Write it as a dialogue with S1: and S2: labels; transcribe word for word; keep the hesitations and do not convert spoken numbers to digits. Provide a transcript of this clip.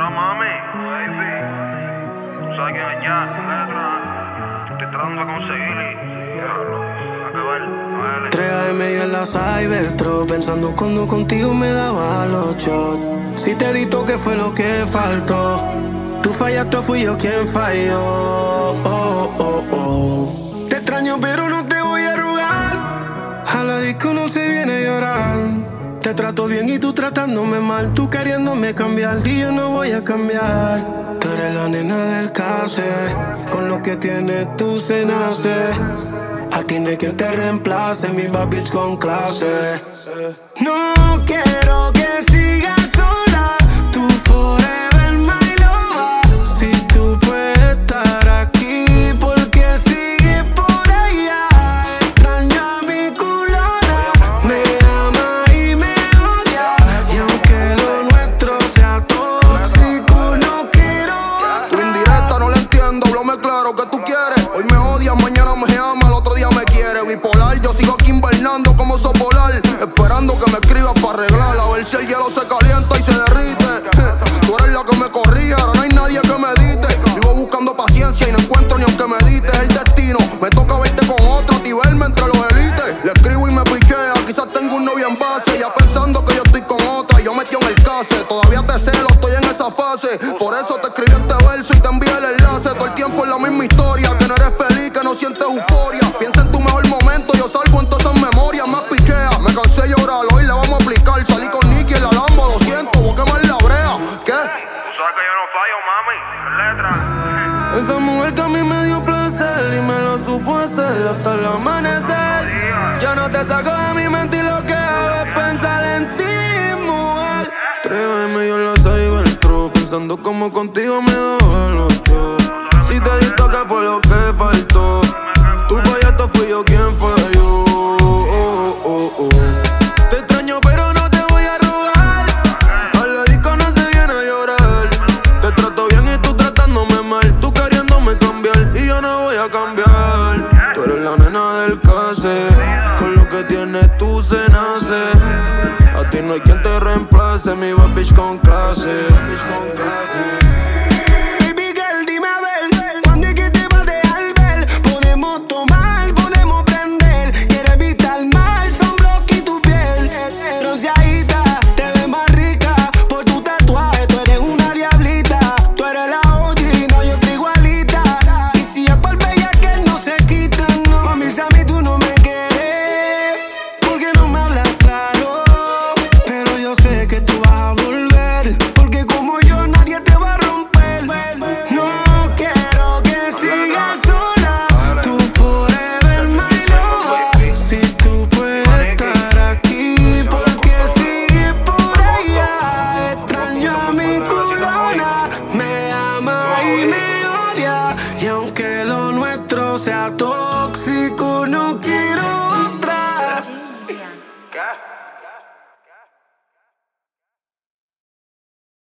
S1: Dímelo, mami, baby. Tú sabes quién es ya, letra. Estoy tratando de conseguir y. Diablo, a acabar. Vale.
S2: tres a eme y en la Cybertruck, pensando cuando contigo me daba los shots. Si te dito que fue lo que faltó. Tú fallaste o fui yo quien falló. Oh, oh, oh. Te extraño pero no te voy a rogar. A la disco no se viene a llorar. Te trato bien y tú tratándome mal. Tú queriéndome cambiar y yo no voy a cambiar. Tú eres la nena del case. Con lo que tienes tú se nace. A ti no hay quien te reemplace. Mi bad bitch con clase. No quiero que sigas sola. Tú forever my lover. Si tú puedes estar aquí, porque sigues por allá. Extraño a mi culona. Me ama y me odia. Y aunque lo nuestro sea tóxico, no quiero otra.
S3: Tu indirecta no la entiendo, háblame claro que tú quieres. Hoy me odias, mañana me ama, al otro día me quiere. Bipolar, yo sigo aquí invernando como sopolar, esperando que me escribas para arreglar. A ver si el hielo se calienta y se derrite. Tú eres la que me corrige, ahora no hay nadie que me dite. Vivo buscando paciencia y no encuentro ni aunque me dite. Es el destino, me toca verte con otro y verme entre los elites. Le escribo y me pichea, quizás tengo un novio en base. Ya pensando que yo estoy con otra y yo metí en el case. Todavía te celo, estoy en esa fase. Por eso te escribí este verso y te envié el enlace. Todo el tiempo es la misma historia, que no eres feliz, que no sientes euforia. Piensa en tu mejor momento, yo salgo en todas esas memorias. Más pichea, me cansé de llorar, hoy la vamos a aplicar. Salí con Nicky en la Lambo, lo siento, voy a quemar la brea. ¿Qué?
S1: Tú sabes que yo no fallo, mami. Letra.
S2: Esa mujer que a mí me dio placer y me lo supo hacer hasta el amanecer. Yo no te saco de mi mente y lo que hago es pensar en ti, mujer. tres a eme y en la Cybertruck, pensando como contigo me daba los shows. Si te dito que fue lo que faltó. Tú fallaste o fui yo quien falló. Oh, oh, oh. Te extraño pero no te voy a rogar. A la disco no se viene a llorar. Te trato bien y tú tratándome mal. Tú queriéndome cambiar y yo no voy a cambiar. Tú eres la nena del case. Con lo que tienes tú se nace. A ti no hay quien te reemplace. Mi bad bitch con clase. Bitch con clase.